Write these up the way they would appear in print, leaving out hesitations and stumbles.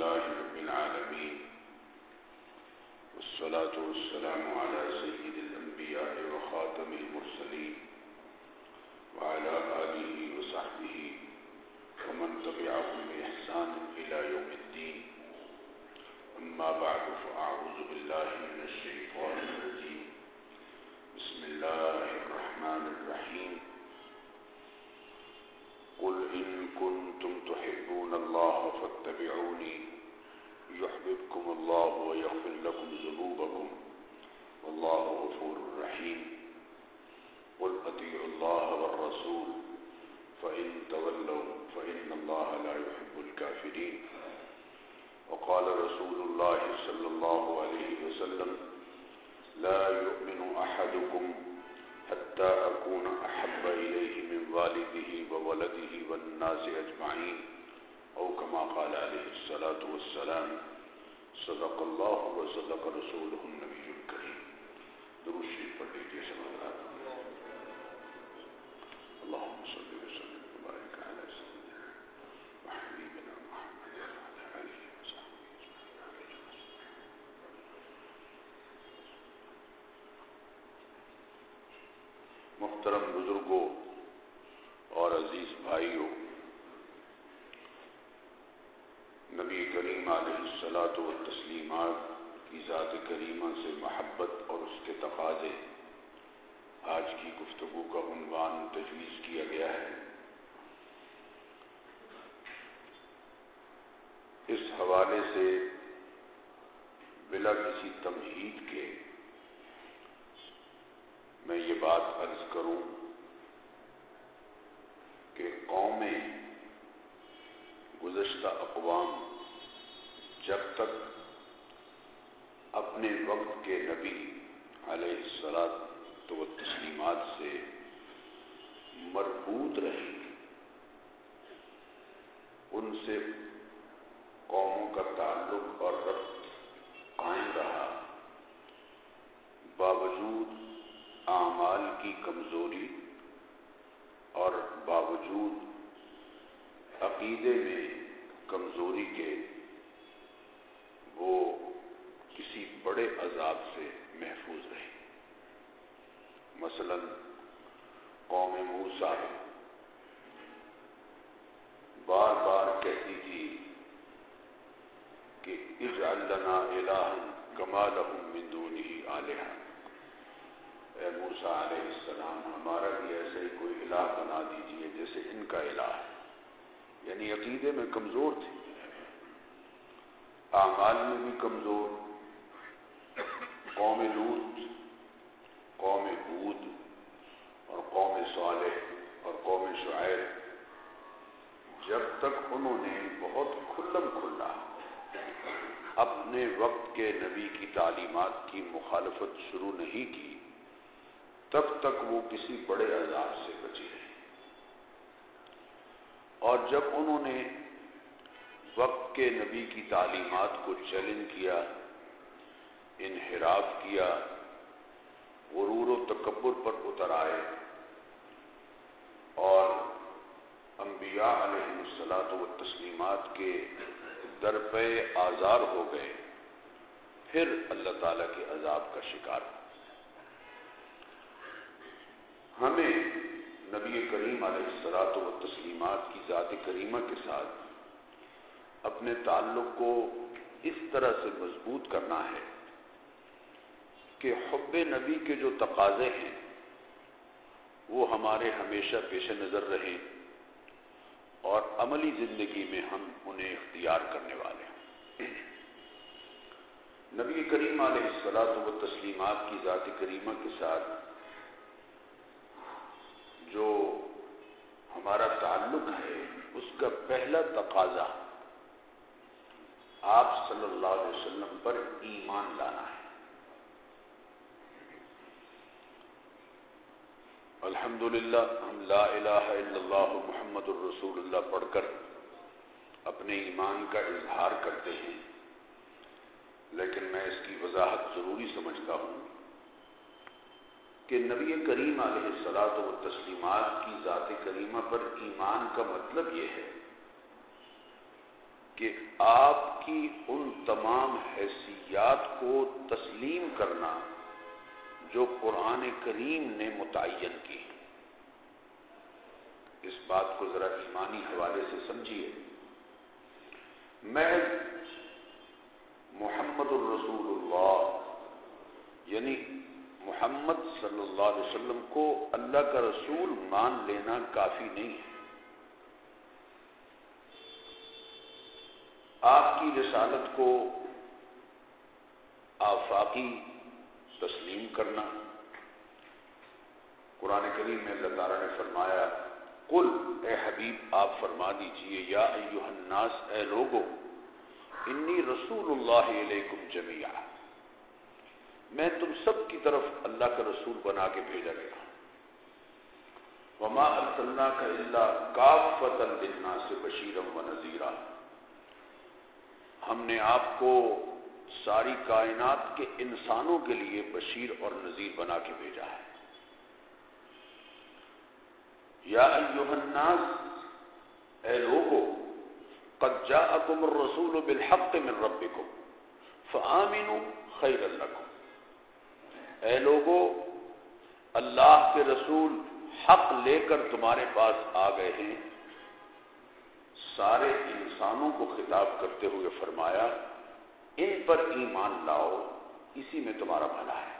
لله رب العالمين والصلاة والسلام على سيد الأنبياء وخاتم المرسلين وعلى آله وصحبه ومن تبعهم بإحسان إلى يوم الدين. أما بعد فأعوذ بالله من الشيطان الرجيم. بسم الله الرحمن الرحيم. قل إن كنتم تحبون الله فاتبعوني يحببكم الله ويغفر لكم ذنوبكم والله غفور رحيم. قل أطيعوا الله والرسول فإن تولوا فإن الله لا يحب الكافرين. وقال رسول الله صلى الله عليه وسلم لا يؤمن أحدكم حتى أكون أحب إليه من والده وولده والناس أجمعين أو كما قال عليه الصلاة والسلام. صدق الله وصدق رسوله النبي الكريم. درود شریف پڑھ لیجیے سب حضرات. اللهم صل وسلم وبارك على سيدنا وحبيبنا محمد وعلى آله وصحبه أجمعين. محترم بزرگوں اور عزیز بھائیوں، نبی کریم علیہ الصلاۃ والتسلیمات کی ذات کریمہ سے محبت اور اس کے تقاضے، آج کی گفتگو کا عنوان تجویز کیا گیا ہے. اس حوالے سے بلا کسی تمہید کے میں یہ بات عرض کروں کہ قومیں، گزشتہ اقوام جب تک اپنے وقت کے نبی علیہ الصلاۃ والتسلیمات سے مربوط رہی، ان سے قوموں کا تعلق اور ربط قائم رہا، باوجود اعمال کی کمزوری اور باوجود عقیدے میں کمزوری کے، وہ کسی بڑے عذاب سے محفوظ رہی. مثلا قوم موسیٰ بار بار کہتی تھی کہ اجعل لنا الہا کما لہم من دونہ آلہہ. اے موسیٰ علیہ السلام، ہمارا بھی ایسے ہی کوئی الہ بنا دیجئے جیسے ان کا الہ ہے. یعنی عقیدے میں کمزور تھی، اعمال میں بھی کمزور. قوم لوط، قوم ہود اور قوم صالح اور قوم شعیب، جب تک انہوں نے بہت کھلم کھلا اپنے وقت کے نبی کی تعلیمات کی مخالفت شروع نہیں کی، تب تک وہ کسی بڑے عذاب سے بچی رہی. اور جب انہوں نے وقت کے نبی کی تعلیمات کو چیلنج کیا، انحراف کیا، غرور و تکبر پر اتر آئے اور انبیاء علیہ الصلاۃ والتسلیمات کے در پہ آزار ہو گئے، پھر اللہ تعالیٰ کے عذاب کا شکار ہو. ہمیں نبی کریم علیہ الصلاۃ والتسلیمات کی ذات کریمہ کے ساتھ اپنے تعلق کو اس طرح سے مضبوط کرنا ہے کہ حب نبی کے جو تقاضے ہیں وہ ہمارے ہمیشہ پیش نظر رہیں اور عملی زندگی میں ہم انہیں اختیار کرنے والے ہیں. نبی کریم علیہ الصلاۃ والتسلیمات کی ذات کریمہ کے ساتھ جو ہمارا تعلق ہے، اس کا پہلا تقاضا آپ صلی اللہ علیہ وسلم پر ایمان لانا ہے. الحمدللہ ہم لا الہ الا اللہ محمد الرسول اللہ پڑھ کر اپنے ایمان کا اظہار کرتے ہیں، لیکن میں اس کی وضاحت ضروری سمجھتا ہوں کہ نبی کریم علیہ الصلاۃ والتسلیمات کی ذات کریمہ پر ایمان کا مطلب یہ ہے کہ کہ آپ کی ان تمام حیثیات کو تسلیم کرنا جو قرآن کریم نے متعین کی. اس بات کو ذرا ایمانی حوالے سے سمجھیے. میں محمد الرسول اللہ یعنی محمد صلی اللہ علیہ وسلم کو اللہ کا رسول مان لینا کافی نہیں ہے. آپ کی رسالت کو آفاقی تسلیم کرنا. قرآن کریم میں اللہ تعالیٰ نے فرمایا قل اے حبیب آپ فرما دیجئے یا ایھا الناس اے لوگو انی رسول اللہ علیکم جمیعا میں تم سب کی طرف اللہ کا رسول بنا کے بھیجا گیا. وما ارسلناک الا کافۃ للناس بشیرا ونذیرا ہم نے آپ کو ساری کائنات کے انسانوں کے لیے بشیر اور نذیر بنا کے بھیجا ہے. یا ایھا الناس اے لوگو قد جاءکم الرسول بالحق من ربکم فآمنوا خیرا لکم اے لوگو اللہ کے رسول حق لے کر تمہارے پاس آ گئے ہیں. سارے انسانوں کو خطاب کرتے ہوئے فرمایا ان پر ایمان لاؤ اسی میں تمہارا بھلا ہے.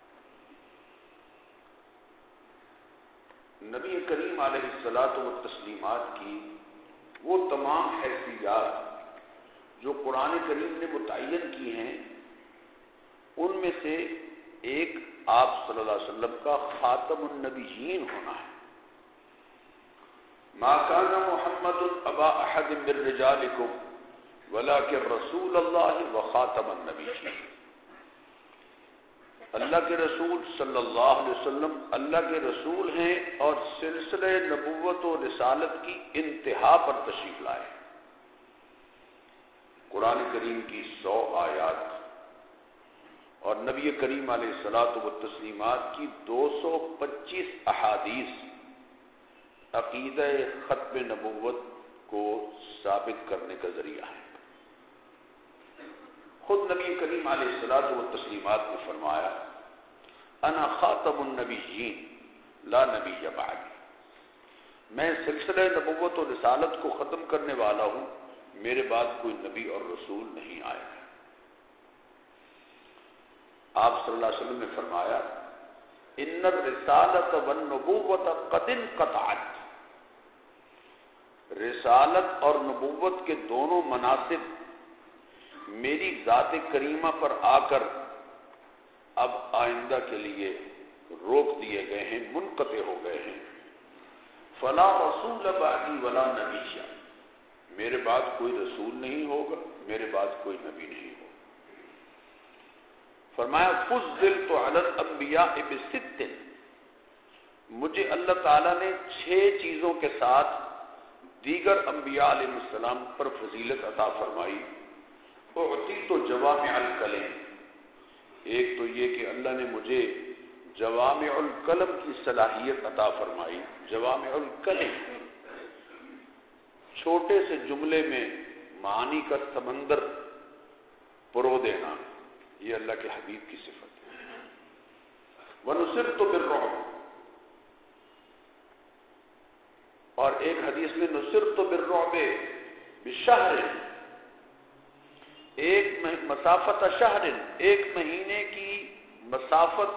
نبی کریم علیہ الصلاۃ والتسلیمات کی وہ تمام حیثیات جو قرآن کریم نے متعین کی ہیں ان میں سے ایک آپ صلی اللہ علیہ وسلم کا خاتم النبیین ہونا ہے. ما کان محمد ابا احد من رجالکم ولکن رسول اللہ وخاتم النبیین اللہ کے رسول صلی اللہ علیہ وسلم اللہ کے رسول ہیں اور سلسلہ نبوت و رسالت کی انتہا پر تشریف لائے. قرآن کریم کی 100 آیات اور نبی کریم علیہ الصلاۃ والتسلیمات کی 225 احادیث عقیدہ ختم نبوت کو ثابت کرنے کا ذریعہ ہے. خود نبی کریم علیہ الصلاۃ والتسلیمات نے فرمایا انا خاتم النبیین لا نبی بعدی میں سلسلہ نبوت و رسالت کو ختم کرنے والا ہوں میرے بعد کوئی نبی اور رسول نہیں آئے گا. آپ صلی اللہ علیہ وسلم نے فرمایا ان الرسالۃ والنبوۃ قد انقطعت رسالت اور نبوت کے دونوں مناصب میری ذات کریمہ پر آ کر اب آئندہ کے لیے روک دیے گئے ہیں منقطع ہو گئے ہیں. فلا رسول بعدی ولا نبی میرے بعد کوئی رسول نہیں ہوگا میرے بعد کوئی نبی نہیں ہوگا. فرمایا فضلت علی الانبیاء بست مجھے اللہ تعالیٰ نے 6 چیزوں کے ساتھ دیگر انبیاء علیہ السلام پر فضیلت عطا فرمائی. اعطیت جوامع الکلم ایک تو یہ کہ اللہ نے مجھے جوامع الکلم کی صلاحیت عطا فرمائی. جوامع الکلم چھوٹے سے جملے میں معانی کا سمندر پرو دینا یہ اللہ کے حبیب کی صفت ہے. ونصرت بالرعب اور ایک حدیث میں نصرت بالرعب بشہر ایک مسافت شہر ایک مہینے کی مسافت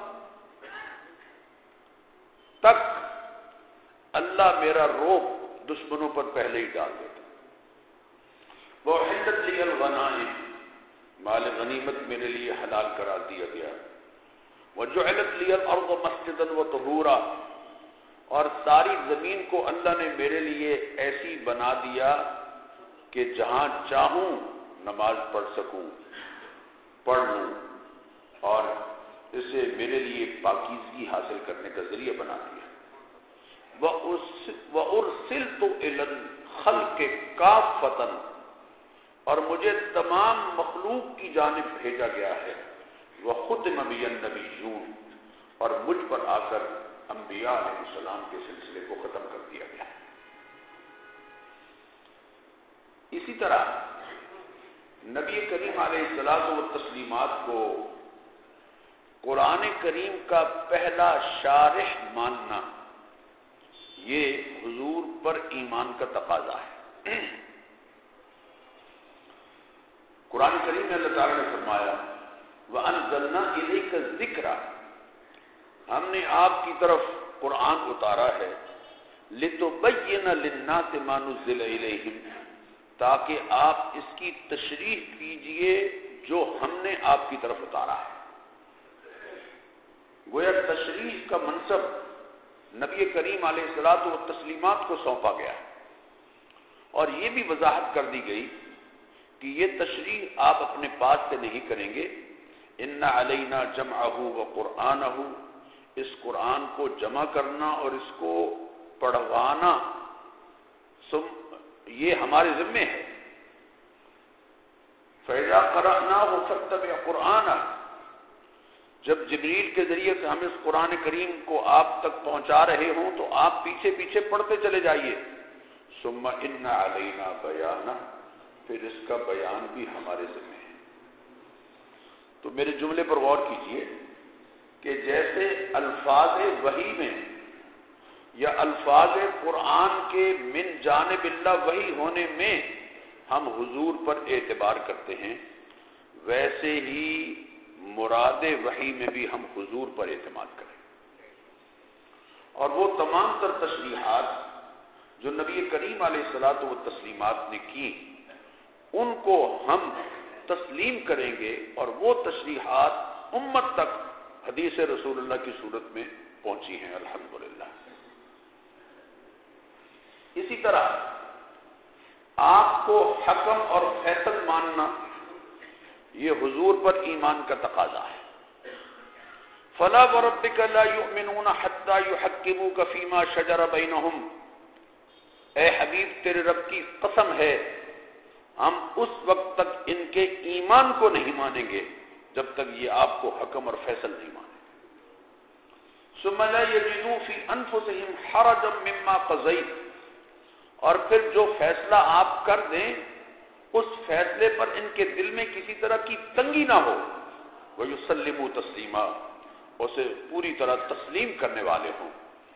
تک اللہ میرا روب دشمنوں پر پہلے ہی ڈال دیتا. وَأُحِلَّتْ لِيَ الْغَنَائِمُ مال غنیمت میرے لیے حلال قرار دیا گیا. وَجُعِلَتْ لِيَ الْأَرْضُ مَسْجِدًا وَطَهُورًا اور ساری زمین کو اللہ نے میرے لیے ایسی بنا دیا کہ جہاں چاہوں نماز پڑھ سکوں پڑھ لوں اور اسے میرے لیے پاکیزگی حاصل کرنے کا ذریعہ بنا دیا. وَأُرْسِلْتُ إِلَى الْخَلْقِ كَافَّةً اور مجھے تمام مخلوق کی جانب بھیجا گیا ہے. وَخُتِمَ بِيَ النَّبِيُّونَ اور مجھ پر آ کر انبیاء علیہ السلام کے سلسلے کو ختم کر دیا گیا. اسی طرح نبی کریم علیہ الصلوۃ والتسلیمات کو قرآن کریم کا پہلا شارح ماننا یہ حضور پر ایمان کا تقاضا ہے۔ قرآن کریم میں اللہ تعالیٰ نے فرمایا وَأَنزَلْنَا إِلَيْكَ الذِّكْرَ، ہم نے آپ کی طرف قرآن اتارا ہے لِتُبَيِّنَ لِلنَّاسِ مَا نُزِّلَ إِلَيْهِمْ، تاکہ آپ اس کی تشریح کیجئے جو ہم نے آپ کی طرف اتارا ہے۔ گویا تشریح کا منصب نبی کریم علیہ الصلوۃ والتسلیمات کو سونپا گیا ہے، اور یہ بھی وضاحت کر دی گئی کہ یہ تشریح آپ اپنے پاس سے نہیں کریں گے، ان علینا جمعہ وقرآنہ، اس قرآن کو جمع کرنا اور اس کو پڑھوانا یہ ہمارے ذمے ہے۔ فَإِذَا قَرَأْنَاهُ فَاتَّبِعْ قُرْآنَهُ، جب جبریل کے ذریعے سے ہم اس قرآن کریم کو آپ تک پہنچا رہے ہوں تو آپ پیچھے پیچھے پڑھتے چلے جائیے۔ ثُمَّ إِنَّ عَلَيْنَا بَيَانَهُ، پھر اس کا بیان بھی ہمارے ذمے ہے۔ تو میرے جملے پر غور کیجئے کہ جیسے الفاظ وحی میں یا الفاظ قرآن کے من جانب اللہ وحی ہونے میں ہم حضور پر اعتبار کرتے ہیں، ویسے ہی مراد وحی میں بھی ہم حضور پر اعتماد کریں، اور وہ تمام تر تشریحات جو نبی کریم علیہ الصلوۃ والتسلیمات نے کی ان کو ہم تسلیم کریں گے، اور وہ تشریحات امت تک حدیث رسول اللہ کی صورت میں پہنچی ہیں الحمدللہ۔ اسی طرح آپ کو حکم اور فیصل ماننا یہ حضور پر ایمان کا تقاضا ہے۔ فَلَا وَرَبِّكَ لَا يُؤْمِنُونَ حَتَّى يُحَكِّمُوكَ فِي مَا شَجَرَ بَيْنَهُمْ، اے حبیب تیرے رب کی قسم ہے ہم اس وقت تک ان کے ایمان کو نہیں مانیں گے جب تک یہ آپ کو حکم اور فیصل نہیں مانیں۔ ثُمَّ لَا يَجِدُوا فِي أَنفُسِهِمْ حَرَجًا مِّمَّا قَضَيْتَ، اور پھر جو فیصلہ آپ کر دیں اس فیصلے پر ان کے دل میں کسی طرح کی تنگی نہ ہو، وَيُسَلِّمُوا تَسْلِيمًا، اسے پوری طرح تسلیم کرنے والے ہوں۔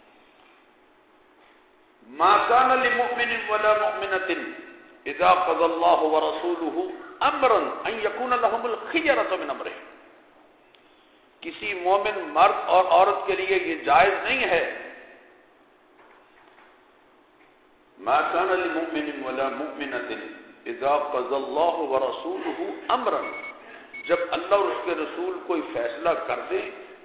مَا كَانَ لِمُؤْمِنٍ وَلَا مُؤْمِنَةٍ إِذَا قَضَى اللَّهُ وَرَسُولُهُ أَمْرًا أَن يَكُونَ لَهُمُ الْخِيَرَةُ مِنْ أَمْرِهِمْ، کسی مومن مرد اور عورت کے لیے یہ جائز نہیں ہے، ما كان لمؤمن ولا مؤمنة اذا قضى الله ورسوله امرا، جب اللہ اور اس کے رسول کوئی فیصلہ کر دیں،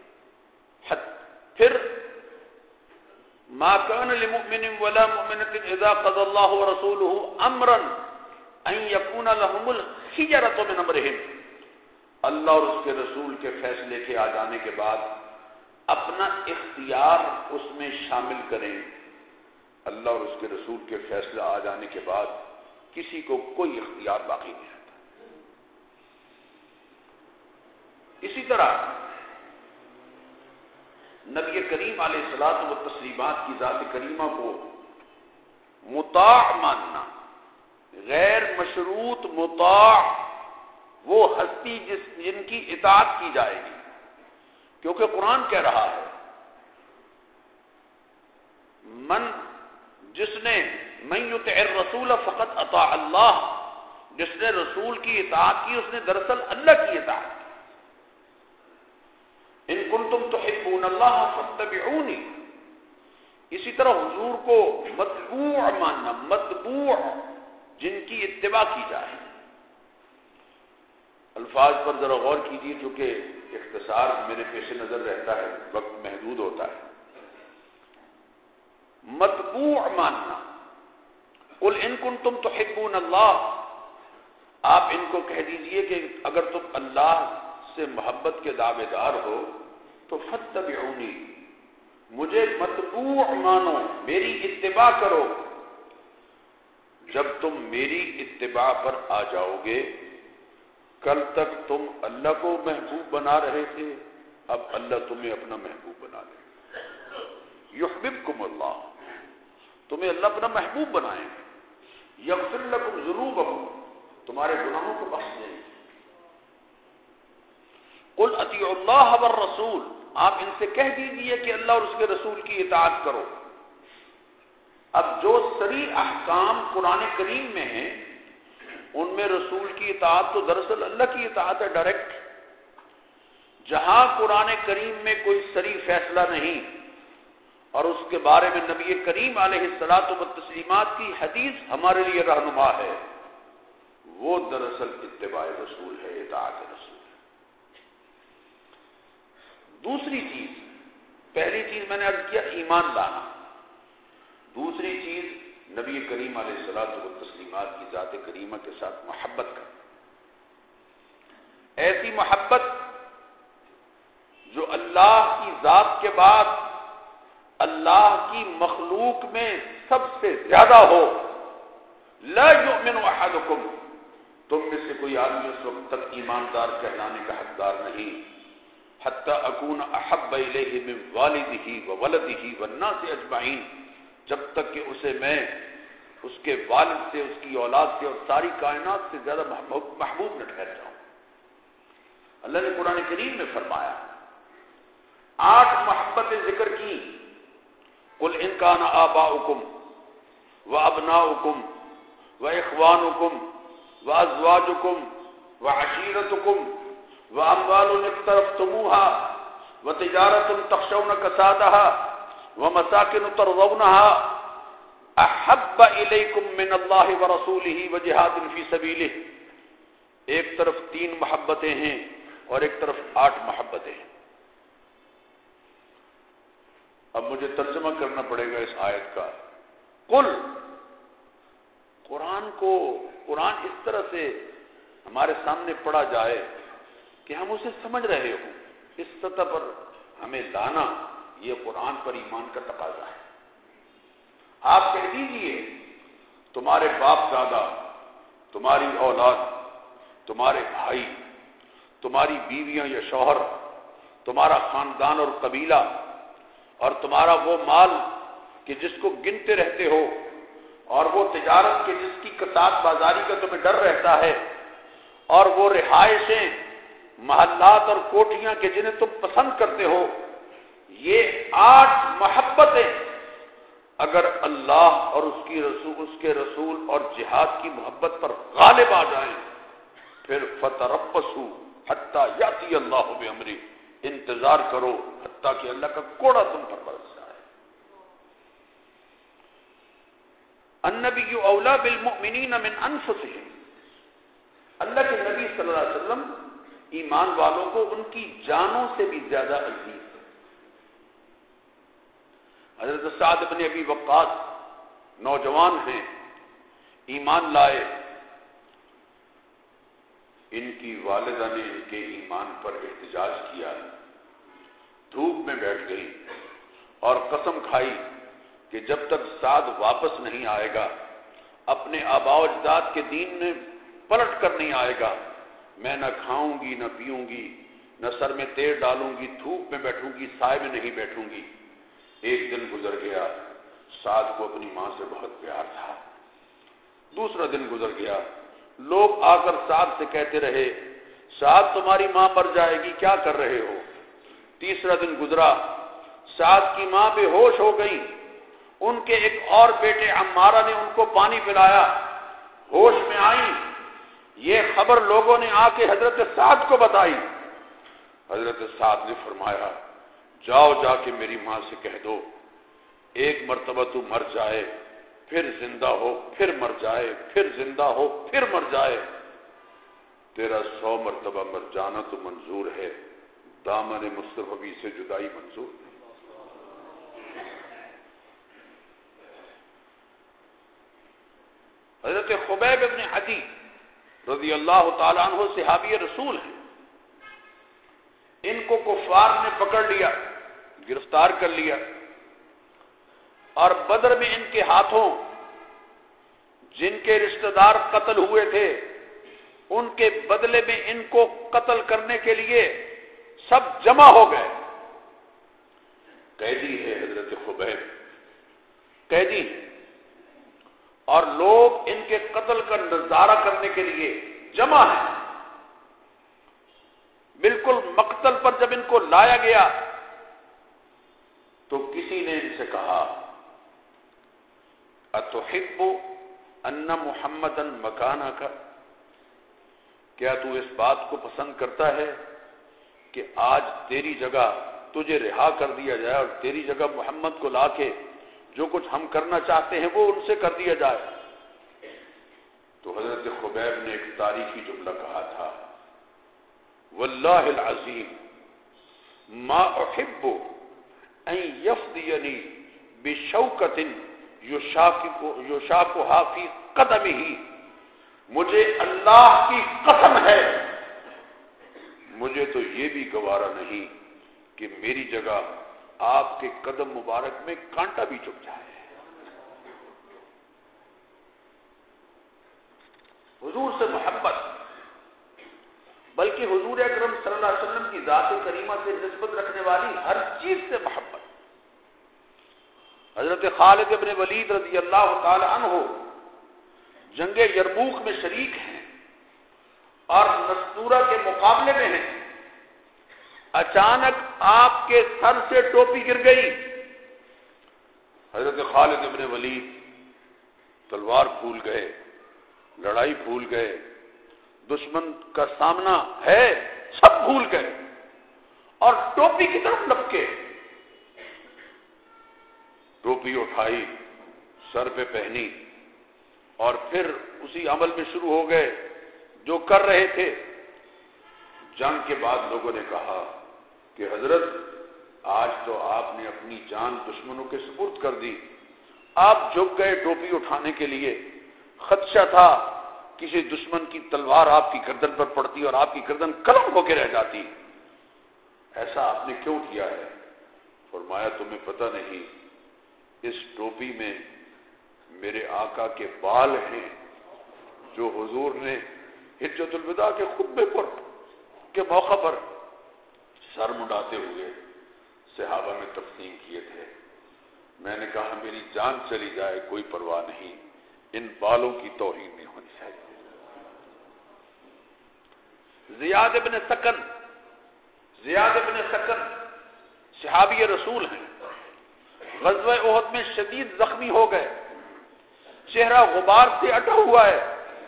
پھر ما كان لمؤمن ولا مؤمنة اذا قضى الله ورسوله امرا ان يكون لهم الخيرة من امرهم، اللہ اور اس کے رسول کے فیصلے کے آ جانے کے بعد اپنا اختیار اس میں شامل کریں۔ اللہ اور اس کے رسول کے فیصلہ آ جانے کے بعد کسی کو کوئی اختیار باقی نہیں رہتا۔ اسی طرح نبی کریم علیہ الصلوۃ والتسلیمات کی ذات کریمہ کو مطاع ماننا، غیر مشروط مطاع، وہ ہستی جن کی اطاعت کی جائے گی، کیونکہ قرآن کہہ رہا ہے جس نے من یطع الرسول فقد اطاع اللہ، جس نے رسول کی اطاعت کی اس نے دراصل اللہ کی اطاعت کی۔ ان کنتم تحبون اللہ فاتبعونی، اسی طرح حضور کو متبوع ماننا، متبوع جن کی اتباع کی جائے۔ الفاظ پر ذرا غور کیجیے، چونکہ اختصار میرے پیش نظر رہتا ہے، وقت محدود ہوتا ہے۔ متبوع ماننا، قل ان کنتم تحبون اللہ، آپ ان کو کہہ دیجئے کہ اگر تم اللہ سے محبت کے دعوے دار ہو تو فاتبعونی، مجھے متبوع مانو، میری اتباع کرو۔ جب تم میری اتباع پر آ جاؤ گے، کل تک تم اللہ کو محبوب بنا رہے تھے، اب اللہ تمہیں اپنا محبوب بنا لے۔ یحببکم اللہ، تمہیں اللہ اپنا محبوب بنائیں گے۔ یغفر لکم ذنوبکم، تمہارے گناہوں کو بخش دیں گے۔ قل اطیعوا اللہ والرسول، آپ ان سے کہہ دیجئے کہ اللہ اور اس کے رسول کی اطاعت کرو۔ اب جو صریح احکام قرآن کریم میں ہیں ان میں رسول کی اطاعت تو دراصل اللہ کی اطاعت ہے ڈائریکٹ۔ جہاں قرآن کریم میں کوئی صریح فیصلہ نہیں اور اس کے بارے میں نبی کریم علیہ الصلاۃ والتسلیمات کی حدیث ہمارے لیے رہنما ہے، وہ دراصل اتباع رسول ہے، اطاعت رسول ہے۔ دوسری چیز، پہلی چیز میں نے عرض کیا ایمان لانا، دوسری چیز نبی کریم علیہ الصلاۃ والتسلیمات کی ذات کریمہ کے ساتھ محبت کرنا، ایسی محبت جو اللہ کی ذات کے بعد اللہ کی مخلوق میں سب سے زیادہ ہو۔ لا یؤمن احدکم، تم میں سے کوئی آدمی اس وقت تک ایماندار کہلانے کا حقدار نہیں حتی اکون احب الیہ من والدہ وولدہ والناس اجمعین، جب تک کہ اسے میں اس کے والد سے، اس کی اولاد سے اور ساری کائنات سے زیادہ محبوب نہ ٹھہر جاؤں۔ اللہ نے قرآن کریم میں فرمایا، 8 محبتیں ذکر کی، قل ان کان آباؤکم وابناؤکم واخوانکم وازواجکم وعشیرتکم واموال اقترفتموها وتجارة تخشون کسادها ومساکن ترضونها احب الیکم من اللہ ورسولہ وجہاد فی سبیلہ۔ ایک طرف 3 محبتیں ہیں اور ایک طرف 8 محبتیں ہیں۔ اب مجھے ترجمہ کرنا پڑے گا اس آیت کا۔ قل، قرآن اس طرح سے ہمارے سامنے پڑھا جائے کہ ہم اسے سمجھ رہے ہوں، اس سطح پر ہمیں لانا، یہ قرآن پر ایمان کا تقاضا ہے۔ آپ کہہ دیجئے تمہارے باپ دادا، تمہاری اولاد، تمہارے بھائی، تمہاری بیویاں یا شوہر، تمہارا خاندان اور قبیلہ، اور تمہارا وہ مال کہ جس کو گنتے رہتے ہو، اور وہ تجارت کے جس کی کساد بازاری کا تمہیں ڈر رہتا ہے، اور وہ رہائشیں، محلات اور کوٹھیاں کہ جنہیں تم پسند کرتے ہو، یہ 8 محبتیں اگر اللہ اور اس کے رسول اور جہاد کی محبت پر غالب آ جائیں، پھر فتربصوا حتی یاتی اللہ بامرہ، انتظار کرو حتیٰ کہ اللہ کا کوڑا تم پر برس جائے۔ النبی اولی بالمؤمنین من انفسہم، اللہ کے نبی صلی اللہ علیہ وسلم ایمان والوں کو ان کی جانوں سے بھی زیادہ عزیز ہے۔ حضرت سعد بن ابی وقاص نوجوان ہیں، ایمان لائے، ان کی والدہ نے ان کے ایمان پر احتجاج کیا، دھوپ میں بیٹھ گئی اور قسم کھائی کہ جب تک سعد واپس نہیں آئے گا، اپنے آباء و اجداد کے دین میں پلٹ کر نہیں آئے گا، میں نہ کھاؤں گی، نہ پیوں گی، نہ سر میں تیل ڈالوں گی، دھوپ میں بیٹھوں گی، سائے میں نہیں بیٹھوں گی۔ ایک دن گزر گیا، سعد کو اپنی ماں سے بہت پیار تھا۔ دوسرا دن گزر گیا، لوگ آ کر سعد سے کہتے رہے، سعد تمہاری ماں مر جائے گی، کیا کر رہے ہو؟ تیسرا دن گزرا، سعد کی ماں بے ہوش ہو گئی، ان کے ایک اور بیٹے عمارہ نے ان کو پانی پلایا، ہوش میں آئی، یہ خبر لوگوں نے آ کے حضرت سعد کو بتائی۔ حضرت سعد نے فرمایا، جاؤ جا کے میری ماں سے کہہ دو، ایک مرتبہ تو مر جائے، پھر زندہ ہو، پھر مر جائے، پھر زندہ ہو، پھر مر جائے، تیرا 100 مرتبہ مر جانا تو منظور ہے، دامن مصطفی سے جدائی منظور نہیں۔ حضرت خبیب بن عدی رضی اللہ تعالیٰ عنہ صحابی رسول ہیں، ان کو کفار نے پکڑ لیا، گرفتار کر لیا، اور بدر میں ان کے ہاتھوں جن کے رشتہ دار قتل ہوئے تھے ان کے بدلے میں ان کو قتل کرنے کے لیے سب جمع ہو گئے۔ قیدی ہے حضرت خبیب، قیدی ہے، اور لوگ ان کے قتل کا نظارہ کرنے کے لیے جمع ہیں۔ بالکل مقتل پر جب ان کو لایا گیا تو کسی نے ان سے کہا اتحب ان محمدً مکانک، کیا تو اس بات کو پسند کرتا ہے کہ آج تیری جگہ تجھے رہا کر دیا جائے اور تیری جگہ محمد کو لا کے جو کچھ ہم کرنا چاہتے ہیں وہ ان سے کر دیا جائے؟ تو حضرت خبیب نے ایک تاریخی جملہ کہا تھا، واللہ العظیم ما احب ان یفدینی بشوکۃ یشاکھها فی قدمہ، مجھے اللہ کی قسم ہے مجھے تو یہ بھی گوارا نہیں کہ میری جگہ آپ کے قدم مبارک میں کانٹا بھی چبھ جائے۔ حضور سے محبت، بلکہ حضور اکرم صلی اللہ علیہ وسلم کی ذات کریمہ سے نسبت رکھنے والی ہر چیز سے محبت۔ حضرت خالد ابن ولید رضی اللہ تعالی عنہ جنگ یرموک میں شریک ہیں اور نستورہ کے مقابلے میں ہیں، اچانک آپ کے سر سے ٹوپی گر گئی۔ حضرت خالد ابن ولید تلوار بھول گئے، لڑائی بھول گئے، دشمن کا سامنا ہے سب بھول گئے اور ٹوپی کی طرف لپکے، ٹوپی اٹھائی، سر پہ پہنی اور پھر اسی عمل میں شروع ہو گئے جو کر رہے تھے۔ جنگ کے بعد لوگوں نے کہا کہ حضرت آج تو آپ نے اپنی جان دشمنوں کے سپرد کر دی، آپ جھک گئے ٹوپی اٹھانے کے لیے، خدشہ تھا کسی دشمن کی تلوار آپ کی گردن پر پڑتی اور آپ کی گردن قلم ہو کے رہ جاتی، ایسا آپ نے کیوں کیا ہے؟ فرمایا تمہیں پتہ نہیں اس ٹوپی میں میرے آقا کے بال ہیں جو حضور نے حجۃ الوداع کے خطبے پر کے موقع پر سر مڈاتے ہوئے صحابہ میں تقسیم کیے تھے۔ میں نے کہا میری جان چلی جائے کوئی پرواہ نہیں، ان بالوں کی توہین نہیں ہونی چاہیے۔ زیاد ابن سکن صحابی رسول ہیں، غزوہ احد میں شدید زخمی ہو گئے، چہرہ غبار سے اٹا ہوا ہے۔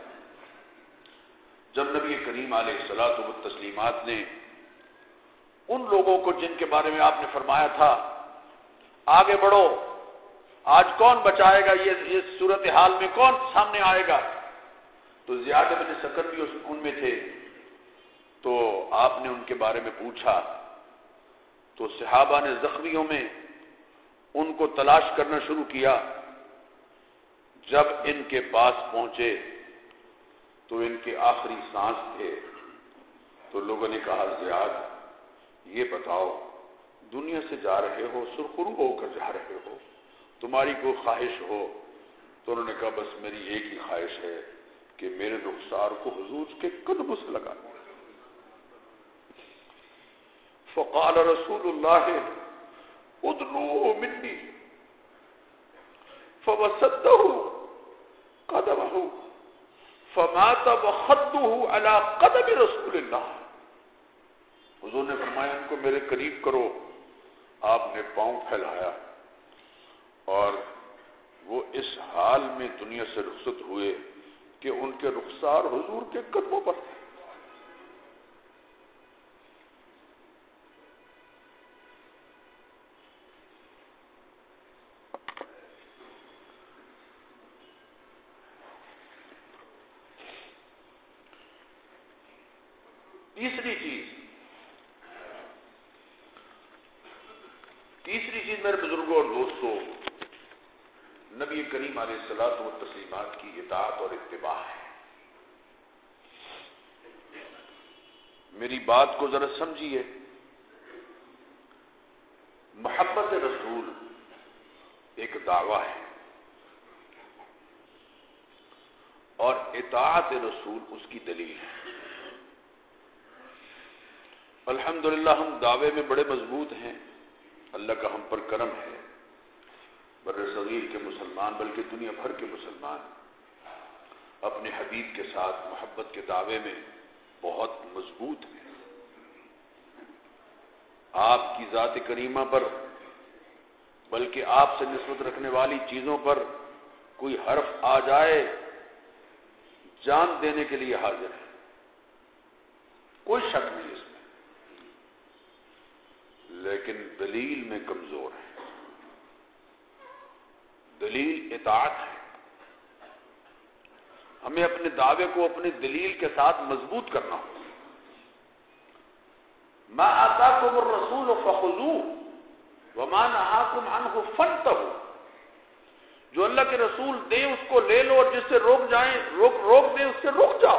جب نبی کریم علیہ الصلوۃ والتسلیمات نے ان لوگوں کو جن کے بارے میں آپ نے فرمایا تھا آگے بڑھو، آج کون بچائے گا، یہ صورتحال میں کون سامنے آئے گا، تو زیاد بن سکن بھی ان میں تھے، تو آپ نے ان کے بارے میں پوچھا تو صحابہ نے زخمیوں میں ان کو تلاش کرنا شروع کیا۔ جب ان کے پاس پہنچے تو ان کے آخری سانس تھے، تو لوگوں نے کہا زیاد یہ بتاؤ دنیا سے جا رہے ہو، سرخرو ہو کر جا رہے ہو، تمہاری کوئی خواہش ہو؟ تو انہوں نے کہا بس میری ایک ہی خواہش ہے کہ میرے رخسار کو حضور کے قدم سے لگا دو۔ فقال رسول اللہ ادنوه منی فوسده قدمه فمات وخده على قدم رسول اللہ۔ حضور نے فرمایا ان کو میرے قریب کرو، آپ نے پاؤں پھیلایا اور وہ اس حال میں دنیا سے رخصت ہوئے کہ ان کے رخسار حضور کے قدموں پر تھے۔ تیسری چیز میرے بزرگوں اور دوستوں، نبی کریم علیہ الصلوۃ والتسلیمات کی اطاعت اور اتباع ہے۔ میری بات کو ذرا سمجھیے، محبت رسول ایک دعویٰ ہے اور اطاعت رسول اس کی دلیل ہے۔ الحمدللہ ہم دعوے میں بڑے مضبوط ہیں، اللہ کا ہم پر کرم ہے، بر صغیر کے مسلمان بلکہ دنیا بھر کے مسلمان اپنے حبیب کے ساتھ محبت کے دعوے میں بہت مضبوط ہیں. آپ کی ذات کریمہ پر بلکہ آپ سے نسبت رکھنے والی چیزوں پر کوئی حرف آ جائے جان دینے کے لیے حاضر ہے، کوئی شک نہیں اس میں، لیکن دلیل میں کمزور ہے. دلیل اطاعت ہے. ہمیں اپنے دعوے کو اپنی دلیل کے ساتھ مضبوط کرنا ہوگا. ما آتاکم الرسول فخذوه وما نهاکم عنہ فانتہوا. جو اللہ کے رسول دیں اس کو لے لو، اور جس سے روک دیں اس سے رک جاؤ.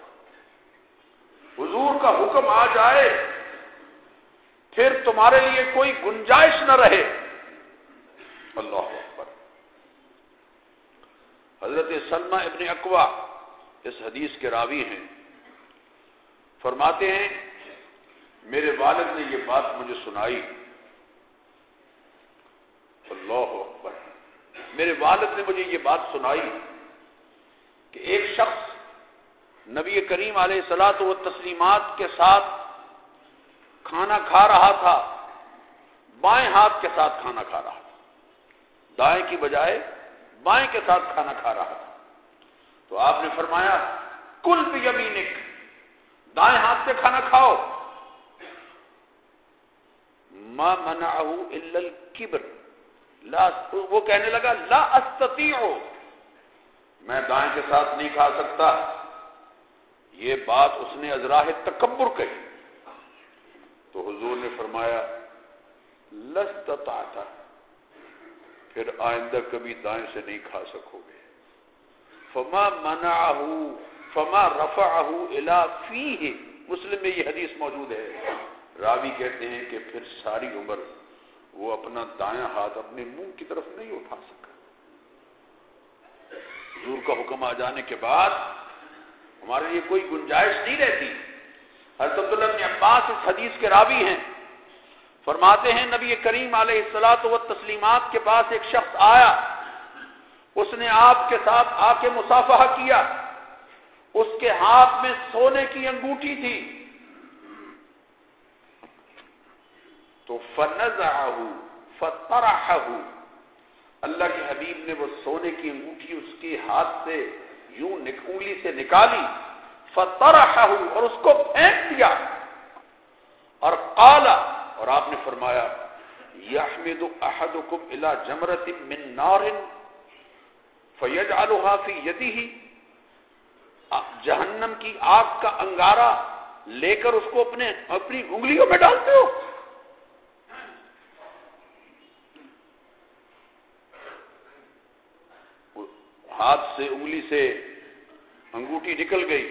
حضور کا حکم آ جائے پھر تمہارے لیے کوئی گنجائش نہ رہے. اللہ اکبر. حضرت سلمہ ابن اکوع اس حدیث کے راوی ہیں. فرماتے ہیں میرے والد نے یہ بات مجھے سنائی. اللہ اکبر. میرے والد نے مجھے یہ بات سنائی کہ ایک شخص نبی کریم علیہ الصلوۃ والتسلیمات کے ساتھ کھانا کھا رہا تھا، بائیں ہاتھ کے ساتھ کھانا کھا رہا تھا، دائیں کی بجائے بائیں کے ساتھ کھانا کھا رہا تھا. تو آپ نے فرمایا کل بیمینک، دائیں ہاتھ سے کھانا کھاؤ. ما منعه الا الکبر. وہ کہنے لگا لا استطیع، میں دائیں کے ساتھ نہیں کھا سکتا. یہ بات اس نے از راہ تکبر کہی. تو حضور نے فرمایا لستطعت، پھر آئندہ کبھی دائیں سے نہیں کھا سکو گے. فما رفعه الى فیہ. مسلم میں یہ حدیث موجود ہے. راوی کہتے ہیں کہ پھر ساری عمر وہ اپنا دایاں ہاتھ اپنے منہ کی طرف نہیں اٹھا سکا. حضور کا حکم آ جانے کے بعد ہمارے لیے کوئی گنجائش نہیں رہتی. حضرت عبداللہ بن عباس اس حدیث کے راوی ہیں. فرماتے ہیں نبی کریم علیہ الصلوۃ والتسلیمات کے پاس ایک شخص آیا. اس نے آپ کے ساتھ آ کے مصافحہ کیا. اس کے ہاتھ میں سونے کی انگوٹھی تھی. تو فنزعه فطرحه، اللہ کے حبیب نے وہ سونے کی انگوٹھی اس کے ہاتھ سے یوں انگلی سے نکالی، فطرحه، اور اس کو پھینک دیا. اور قال، اور آپ نے فرمایا یحمد احدکم الى جمرۃ من نار فیجعلها فی یدہ. جہنم کی آگ کا انگارہ لے کر اس کو اپنی انگلیوں میں ڈالتے ہو. ہاتھ سے انگلی سے انگوٹھی نکل گئی،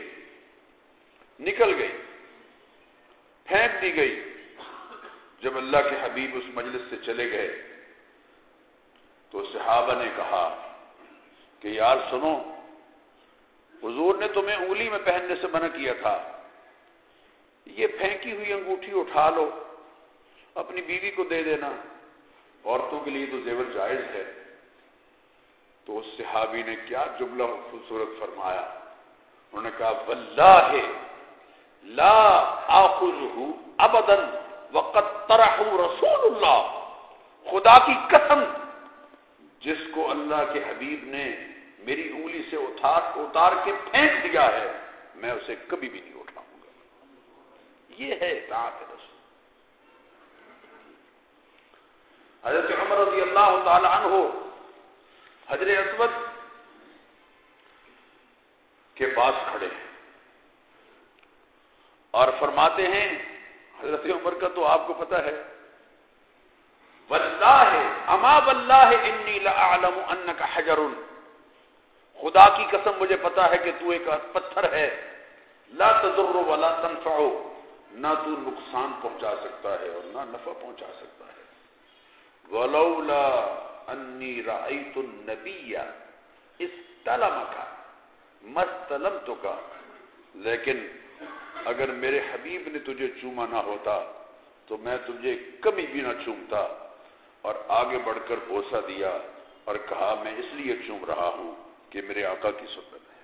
پھینک دی گئی. جب اللہ کے حبیب اس مجلس سے چلے گئے تو صحابہ نے کہا کہ یار سنو، حضور نے تمہیں انگلی میں پہننے سے منع کیا تھا، یہ پھینکی ہوئی انگوٹھی اٹھا لو، اپنی بیوی کو دے دینا، عورتوں کے لیے تو زیور جائز ہے. تو اس صحابی نے کیا جملہ خوبصورت فرمایا. انہوں نے کہا واللہ لا آخذہ ابدا وقد طرحہ رسول اللہ. خدا کی قسم، جس کو اللہ کے حبیب نے میری انگلی سے اتار کے پھینک دیا ہے، میں اسے کبھی بھی نہیں اٹھاؤں گا. یہ ہے اطاعت رسول. حضرت عمر رضی اللہ تعالی عنہ حجر اسود کے پاس کھڑے ہیں اور فرماتے ہیں، حضرت عمر کا تو آپ کو پتہ ہے، واللہ اما واللہ انی لأعلم انک حجر، خدا کی قسم مجھے پتا ہے کہ تو ایک پتھر ہے، لا تضر ولا تنفع، نہ تو نقصان پہنچا سکتا ہے اور نہ نفع پہنچا سکتا ہے. ولولا انی رأیت النبی استلمک ما استلمتک، لیکن اگر میرے حبیب نے تجھے چوما نہ ہوتا تو میں تجھے کبھی بھی نہ چومتا. اور آگے بڑھ کر بوسہ دیا اور کہا میں اس لیے چوم رہا ہوں کہ میرے آقا کی سنت ہے۔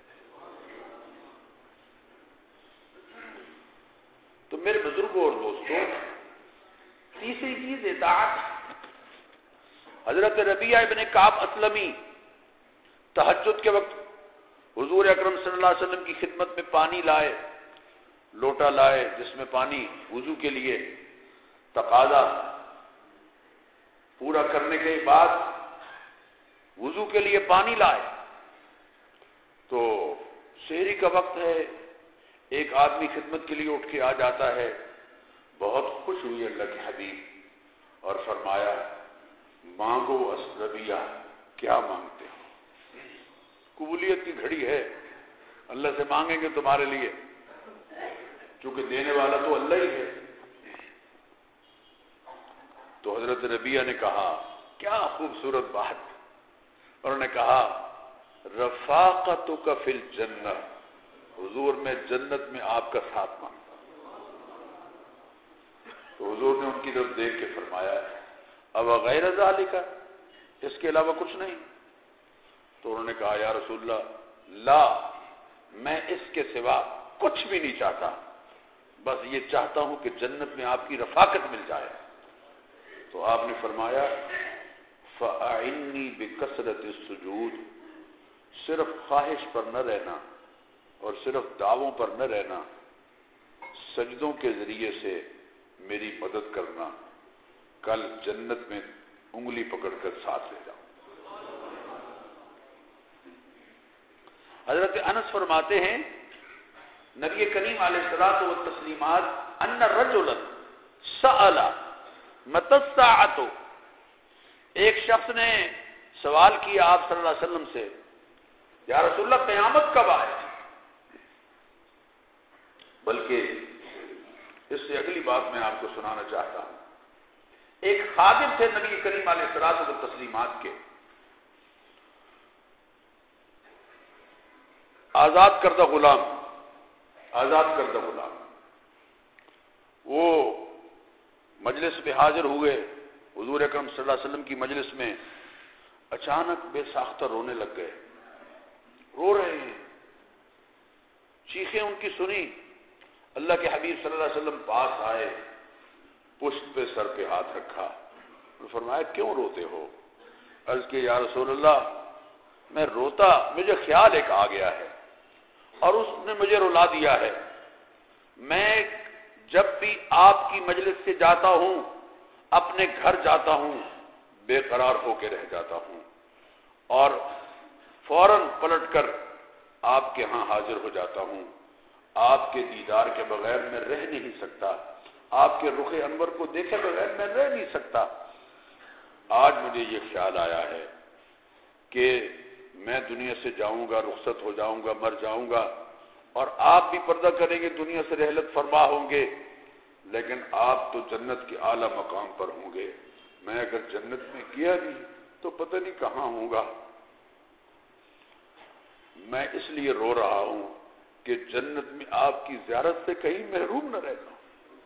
تو میرے بزرگوں اور دوستوں، تیسری چیز اطاعت۔ حضرت ربیعہ ابن کعب اسلمی تہجد کے وقت حضور اکرم صلی اللہ علیہ وسلم کی خدمت میں پانی لائے، لوٹا لائے جس میں پانی وضو کے لیے، تقاضا پورا کرنے کے بعد وضو کے لیے پانی لائے تو سحری کا وقت ہے، ایک آدمی خدمت کے لیے اٹھ کے آ جاتا ہے، بہت خوش ہوئی اللہ کے حبیب اور فرمایا مانگو ربیعہ، کیا مانگتے ہو؟ قبولیت کی گھڑی ہے، اللہ سے مانگیں گے تمہارے لیے، کیونکہ دینے والا تو اللہ ہی ہے۔ تو حضرت ربیعہ نے کہا کیا خوبصورت بات، انہوں نے کہا رفاقتک فی الجنہ، حضور میں جنت میں آپ کا ساتھ مانگتا ہوں۔ تو حضور نے ان کی طرف دیکھ کے فرمایا اب غیر ذالک، اس کے علاوہ کچھ نہیں؟ تو انہوں نے کہا یا رسول اللہ لا، میں اس کے سوا کچھ بھی نہیں چاہتا، بس یہ چاہتا ہوں کہ جنت میں آپ کی رفاقت مل جائے۔ تو آپ نے فرمایا فَأَعِنِّي بِكَثْرَةِ السُّجُودِ، صرف خواہش پر نہ رہنا اور صرف دعووں پر نہ رہنا، سجدوں کے ذریعے سے میری مدد کرنا، کل جنت میں انگلی پکڑ کر ساتھ لے جاؤں۔ حضرت انس فرماتے ہیں نبی کریم علیہ الصلوۃ والتسلیمات ان رجلا سأل متی الساعۃ، ایک شخص نے سوال کیا آپ صلی اللہ علیہ وسلم سے یا رسول اللہ قیامت کب آئے؟ بلکہ اس سے اگلی بات میں آپ کو سنانا چاہتا ہوں۔ ایک خادم تھے نبی کریم علیہ الصلوۃ والتسلیمات کے، آزاد کردہ غلام، وہ مجلس میں حاضر ہوئے، حضور اکرم صلی اللہ علیہ وسلم کی مجلس میں اچانک بے ساختہ رونے لگ گئے، رو رہے ہیں، چیخیں ان کی سنی، اللہ کے حبیب صلی اللہ علیہ وسلم پاس آئے، پشت پہ سر پہ ہاتھ رکھا اور فرمایا کیوں روتے ہو؟ عرض کہ یا رسول اللہ میں روتا، مجھے خیال ایک آ گیا ہے اور اس نے مجھے رلا دیا ہے، میں جب بھی آپ کی مجلس سے جاتا ہوں اپنے گھر جاتا ہوں بے قرار ہو کے رہ جاتا ہوں اور فوراً پلٹ کر آپ کے ہاں حاضر ہو جاتا ہوں، آپ کے دیدار کے بغیر میں رہ نہیں سکتا، آپ کے رخ انور کو دیکھے بغیر میں رہ نہیں سکتا۔ آج مجھے یہ خیال آیا ہے کہ میں دنیا سے جاؤں گا، رخصت ہو جاؤں گا، مر جاؤں گا اور آپ بھی پردہ کریں گے، دنیا سے رحلت فرما ہوں گے، لیکن آپ تو جنت کے اعلیٰ مقام پر ہوں گے، میں اگر جنت میں گیا نہیں تو پتہ نہیں کہاں ہوں گا۔ میں اس لیے رو رہا ہوں کہ جنت میں آپ کی زیارت سے کہیں محروم نہ رہ جاؤں۔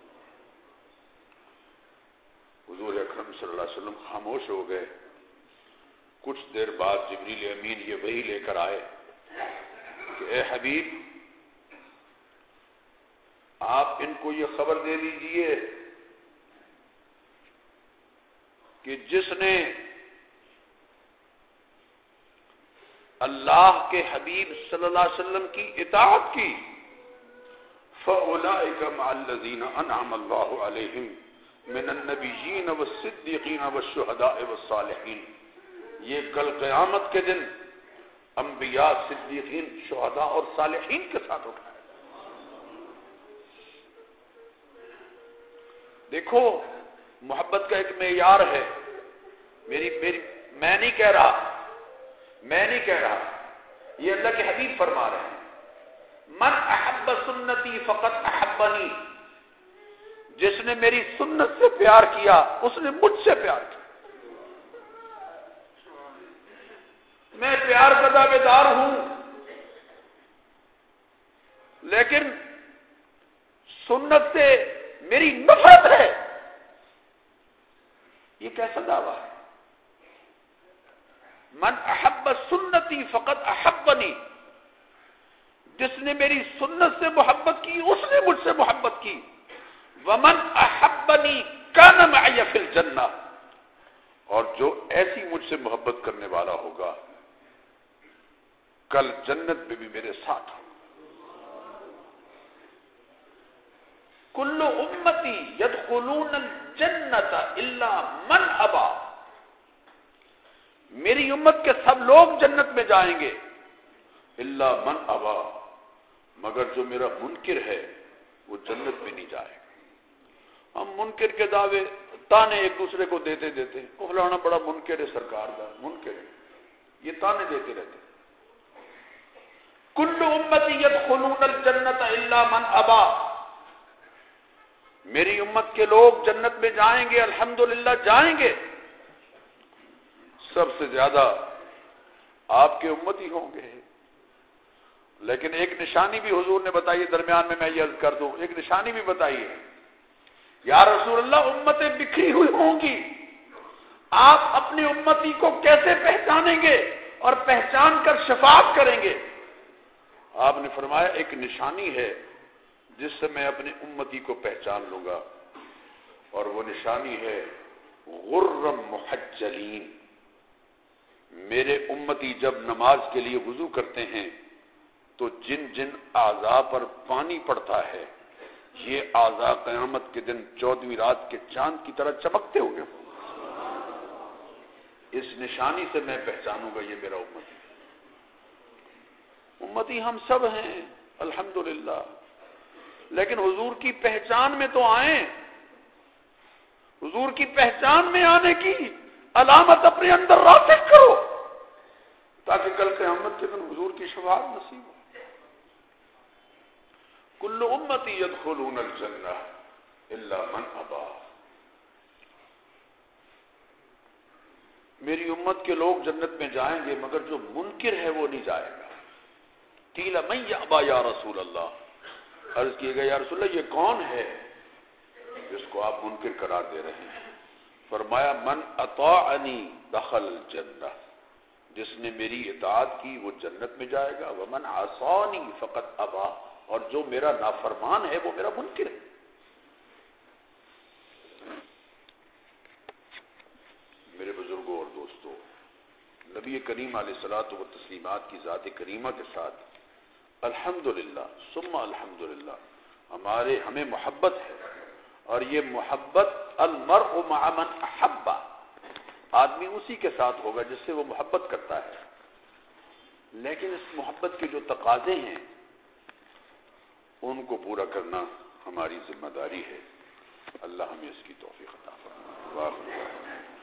حضور اکرم صلی اللہ علیہ وسلم خاموش ہو گئے، کچھ دیر بعد جبریل امین یہ وحی لے کر آئے کہ اے حبیب آپ ان کو یہ خبر دے دیجئے کہ جس نے اللہ کے حبیب صلی اللہ علیہ وسلم کی اطاعت کی فَأُولَئِكَ مَعَ الَّذِينَ أَنْعَمَ اللَّهُ عَلَيْهِمْ مِنَ النَّبِيِّينَ وَالصِّدِّيقِينَ وَالشُّهَدَاءِ وَالصَّالِحِينَ، یہ کل قیامت کے دن انبیاء، صدیقین، شہداء اور صالحین کے ساتھ اٹھائے۔ دیکھو محبت کا ایک معیار ہے، میں نہیں کہہ رہا، یہ اللہ کے حبیب فرما رہے ہیں من احب سنتی فقط احبنی، جس نے میری سنت سے پیار کیا اس نے مجھ سے پیار کیا۔ میں پیار کا دعوے دار ہوں لیکن سنت سے میری نفرت ہے، یہ کیسا دعویٰ ہے؟ من احب سنتی فقد احبنی، جس نے میری سنت سے محبت کی اس نے مجھ سے محبت کی، ومن احبنی کان معی فی الجنہ، اور جو ایسی مجھ سے محبت کرنے والا ہوگا کل جنت میں بھی میرے ساتھ ہو۔ کل امتی یدخلون الجنت الا من ابا، میری امت کے سب لوگ جنت میں جائیں گے، الا من ابا، مگر جو میرا منکر ہے وہ جنت میں نہیں جائے گا۔ ہم منکر کے دعوے تانے ایک دوسرے کو دیتے دیتے وہ فلانا بڑا منکر ہے، سرکار دا منکر ہے، یہ تانے دیتے رہتے۔ کل امتی یدخلون الجنت الا من ابا، میری امت کے لوگ جنت میں جائیں گے، الحمدللہ جائیں گے، سب سے زیادہ آپ کے امتی ہوں گے۔ لیکن ایک نشانی بھی حضور نے بتائی، درمیان میں یہ عرض کر دوں، ایک نشانی بھی بتائی ہے، یا رسول اللہ امتیں بکھری ہوئی ہوں گی، آپ اپنی امتی کو کیسے پہچانیں گے اور پہچان کر شفاعت کریں گے؟ آپ نے فرمایا ایک نشانی ہے جس سے میں اپنی امتی کو پہچان لوں گا، اور وہ نشانی ہے غرم محجلین، میرے امتی جب نماز کے لیے وضو کرتے ہیں تو جن جن اعضاء پر پانی پڑتا ہے یہ اعضاء قیامت کے دن 14ویں رات کے چاند کی طرح چمکتے ہوئے ہوں۔ اس نشانی سے میں پہچانوں گا یہ میرا امتی۔ امتی ہم سب ہیں الحمدللہ، لیکن حضور کی پہچان میں تو آئیں، حضور کی پہچان میں آنے کی علامت اپنے اندر راسخ کرو تاکہ کل قیامت کے دن حضور کی شفاعت نصیب ہو۔ کل امتی یدخلون الجنہ الا من ابا، میری امت کے لوگ جنت میں جائیں گے مگر جو منکر ہے وہ نہیں جائے گا۔ قیل من یابا یا رسول اللہ، عرض کیے گئے یا رسول اللہ یہ کون ہے جس کو آپ منکر قرار دے رہے ہیں؟ فرمایا من اطاعنی دخل الجنہ، جس نے میری اطاعت کی وہ جنت میں جائے گا، ومن عصانی فقد ابا، اور جو میرا نافرمان ہے وہ میرا منکر ہے۔ میرے بزرگوں اور دوستوں، نبی کریم علیہ الصلوۃ والتسلیمات کی ذات کریمہ کے ساتھ الحمدللہ ثم الحمدللہ ہمیں محبت ہے، اور یہ محبت المرء مع من احب، آدمی اسی کے ساتھ ہوگا جس سے وہ محبت کرتا ہے، لیکن اس محبت کے جو تقاضے ہیں ان کو پورا کرنا ہماری ذمہ داری ہے۔ اللہ ہمیں اس کی توفیق عطا فرمائے۔